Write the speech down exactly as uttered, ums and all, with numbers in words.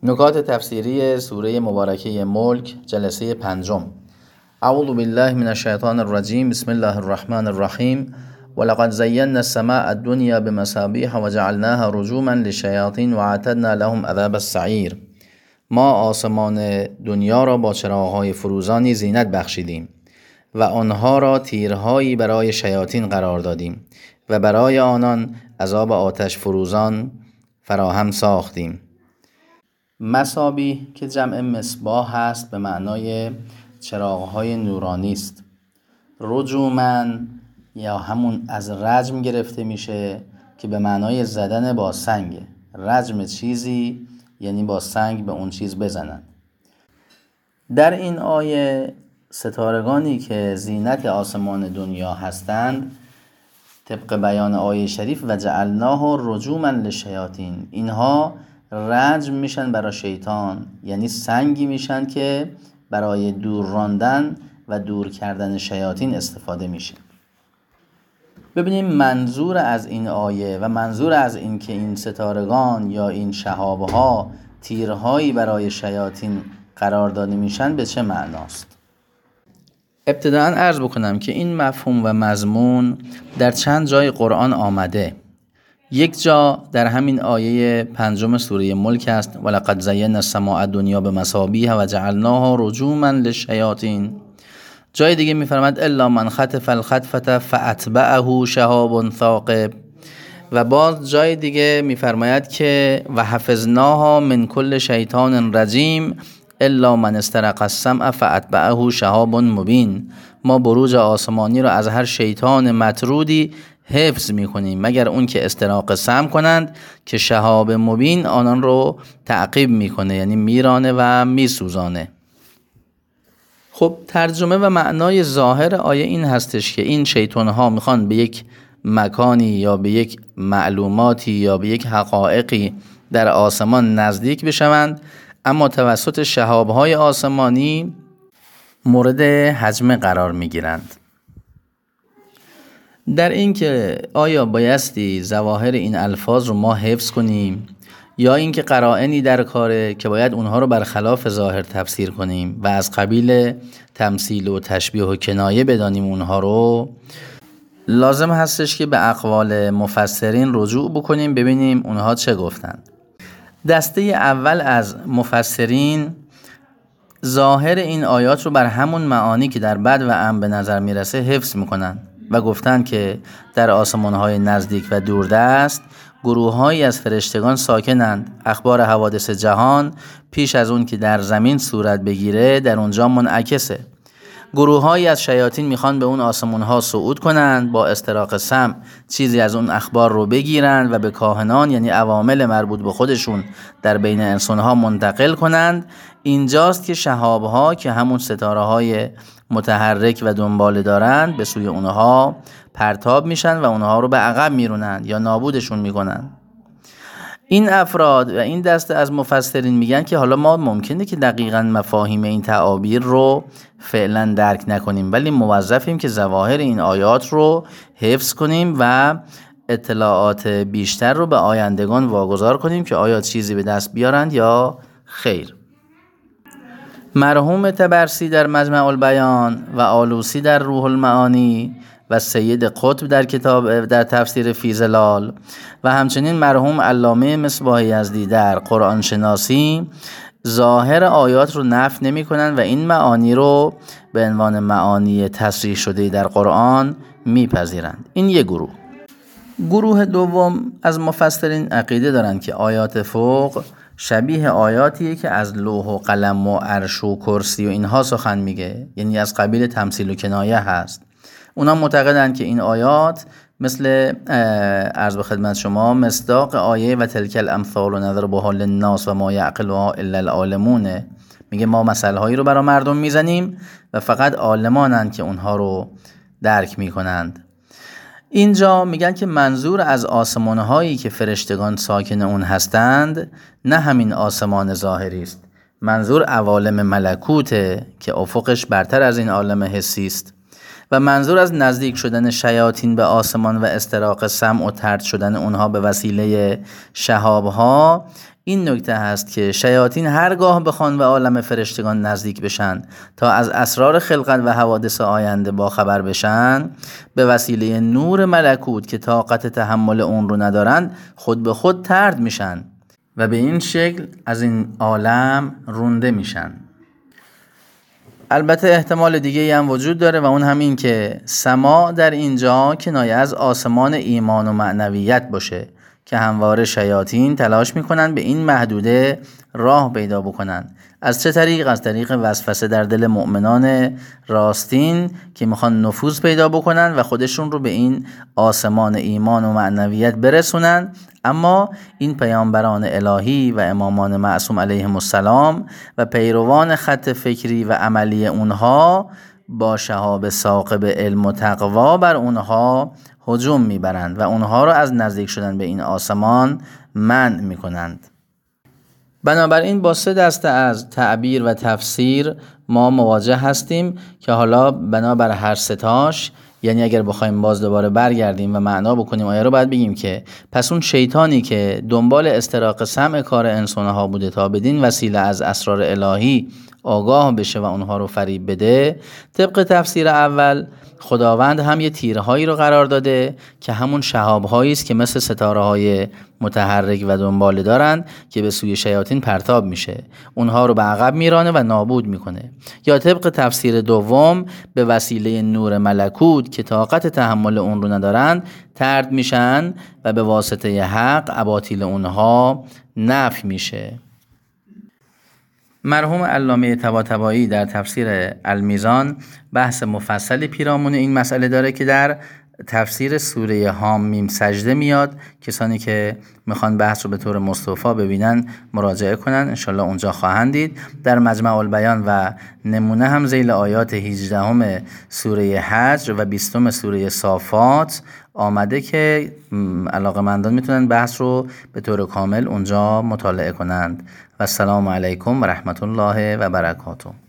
نکات تفسیری سوره مبارکه ملک، جلسه پنجم. اعوذ بالله من الشیطان الرجیم. بسم الله الرحمن الرحیم. ولقد زینا السماء الدنیا بمصابیح وجعلناها رجوما للشیاطین واعتدنا لهم عذاب السعیر. ما آسمان دنیا را با چراغ‌های فروزانی زینت بخشیدیم و آنها را تیرهایی برای شیاطین قرار دادیم و برای آنان عذاب آتش فروزان فراهم ساختیم. مصابیح که جمع مصباح هست به معنای چراغ‌های نورانی است. رجومن یا همون از رجم گرفته میشه که به معنای زدن با سنگ. رجم چیزی یعنی با سنگ به اون چیز بزنن. در این آیه ستارگانی که زینت آسمان دنیا هستند، طبق بیان آیه شریف و جعلناه رجوما للشیاطین، اینها رجم میشن برای شیطان، یعنی سنگی میشن که برای دور راندن و دور کردن شیاطین استفاده میشه. ببینیم منظور از این آیه و منظور از این که این ستارگان یا این شهابها تیرهایی برای شیاطین قرار داده میشن به چه معناست. ابتداً عرض بکنم که این مفهوم و مضمون در چند جای قرآن آمده. یک جا در همین آیه پنجم سوره ملک است: ولقد زینا السماء الدنیا بمصابیح و جعلناها رجوما للشیاطین. جای دیگه میفرماد الا من خطف الخطفة فاتبعه شهاب ثاقب. و باز جای دیگه میفرماید که و حفظناها من کل شیطان رجیم الا من استرق السمع فاتبعه شهاب مبین. ما بروج آسمانی رو از هر شیطان مطرودی حفظ میکنیم مگر اون که استراق سمع کنند که شهاب مبین آنان رو تعقیب میکنه، یعنی میرانه و میسوزانه. خب ترجمه و معنای ظاهر آیه این هستش که این شیطان ها میخوان به یک مکانی یا به یک معلوماتی یا به یک حقایقی در آسمان نزدیک بشوند، اما توسط شهاب های آسمانی مورد هجمه قرار میگیرند. در این که آیا بایستی ظواهر این الفاظ رو ما حفظ کنیم یا اینکه قرائنی در کاره که باید اونها رو برخلاف ظاهر تفسیر کنیم و از قبیل تمثیل و تشبیه و کنایه بدانیم اونها رو، لازم هستش که به اقوال مفسرین رجوع بکنیم ببینیم اونها چه گفتند. دسته اول از مفسرین ظاهر این آیات رو بر همون معانی که در بد و ام به نظر میرسه حفظ میکنن و گفتن که در آسمان‌های نزدیک و دوردست گروه‌هایی از فرشتگان ساکنند. اخبار حوادث جهان پیش از اون که در زمین صورت بگیره در اونجا منعکسه. گروه‌هایی از شیاطین میخوان به اون آسمان‌ها صعود کنند، با استراق سمع چیزی از اون اخبار رو بگیرند و به کاهنان یعنی عوامل مربوط به خودشون در بین انسان‌ها منتقل کنند. اینجاست که شهاب‌ها که همون ستاره‌های متحرک و دنباله دارند به سوی اونها پرتاب میشن و اونها رو به عقب میرونند یا نابودشون میکنن. این افراد و این دسته از مفسرین میگن که حالا ما ممکنه که دقیقاً مفاهیم این تعابیر رو فعلا درک نکنیم، ولی موظفیم که ظواهر این آیات رو حفظ کنیم و اطلاعات بیشتر رو به آیندگان واگذار کنیم که آیا چیزی به دست بیارند یا خیر. مرحوم طبرسی در مجمع البیان و آلوسی در روح المعانی و سید قطب در کتاب در تفسیر فی ظلال و همچنین مرحوم علامه مصباح یزدی در قرآن شناسی ظاهر آیات رو نفی نمی کنن و این معانی رو به عنوان معانی تصریح شده در قرآن میپذیرند. این یک گروه. گروه دوم از مفسرین عقیده دارند که آیات فوق شبیه آیاتیه که از لوح و قلم و عرش و کرسی و اینها سخن میگه، یعنی از قبیل تمثیل و کنایه هست. اونا معتقدند که این آیات مثل عرض به خدمت شما مصداق آیه و تلک الامثال نضربها للناس و ما یعقلها الا العالمون. میگه ما مثل هایی رو برای مردم میزنیم و فقط عالمانند که اونها رو درک میکنند. اینجا میگن که منظور از آسمان هایی که فرشتگان ساکن اون هستند نه همین آسمان ظاهری است، منظور عوالم ملکوته که افقش برتر از این عالم حسی است. و منظور از نزدیک شدن شیاطین به آسمان و استراق سمع و طرد شدن اونها به وسیله شهابها این نکته هست که شیاطین هرگاه بخوان به عالم فرشتگان نزدیک بشن تا از اسرار خلقت و حوادث آینده با خبر بشن، به وسیله نور ملکوت که طاقت تحمل اون رو ندارن خود به خود طرد میشن و به این شکل از این عالم رونده میشن. البته احتمال دیگه هم وجود داره و اون همین که سماع در اینجا کنایه از آسمان ایمان و معنویت باشه که همواره شیاطین تلاش میکنن به این محدوده راه پیدا بکنن. از چه طریق؟ از طریق وسوسه در دل مؤمنان راستین که میخوان نفوذ پیدا بکنن و خودشون رو به این آسمان ایمان و معنویت برسونن. اما این پیامبران الهی و امامان معصوم علیهم السلام و پیروان خط فکری و عملی اونها با شهاب ثاقب علم و تقوا بر اونها هجوم میبرند و اونها رو از نزدیک شدن به این آسمان منع میکنند. بنابراین با سه دسته از تعبیر و تفسیر ما مواجه هستیم که حالا بنابر هر ستاش، یعنی اگر بخوایم باز دوباره برگردیم و معنا بکنیم آیه رو، باید بگیم که پس اون شیطانی که دنبال استراق سمع کار انسانها بوده تا بدین وسیله از اسرار الهی آگاه بشه و اونها رو فریب بده، طبق تفسیر اول خداوند هم یه تیرهایی رو قرار داده که همون شهاب‌هایی است که مثل ستاره‌های متحرک و دنباله دارن که به سوی شیاطین پرتاب میشه، اونها رو به عقب میرانه و نابود میکنه. یا طبق تفسیر دوم به وسیله نور ملکوت که طاقت تحمل اون رو ندارن طرد میشن و به واسطه حق اباطیل اونها نفی میشه. مرحوم علامه طباطبایی در تفسیر المیزان بحث مفصلی پیرامون این مسئله داره که در تفسیر سوره حامیم سجده میاد. کسانی که میخوان بحث رو به طور مستوفا ببینن مراجعه کنن، انشالله اونجا خواهند دید. در مجمع البیان و نمونه هم ذیل آیات هجدهم سوره حجر و بیستم سوره صافات آمده که علاقه‌مندان میتونن بحث رو به طور کامل اونجا مطالعه کنند. و السلام علیکم و رحمت الله و برکاته.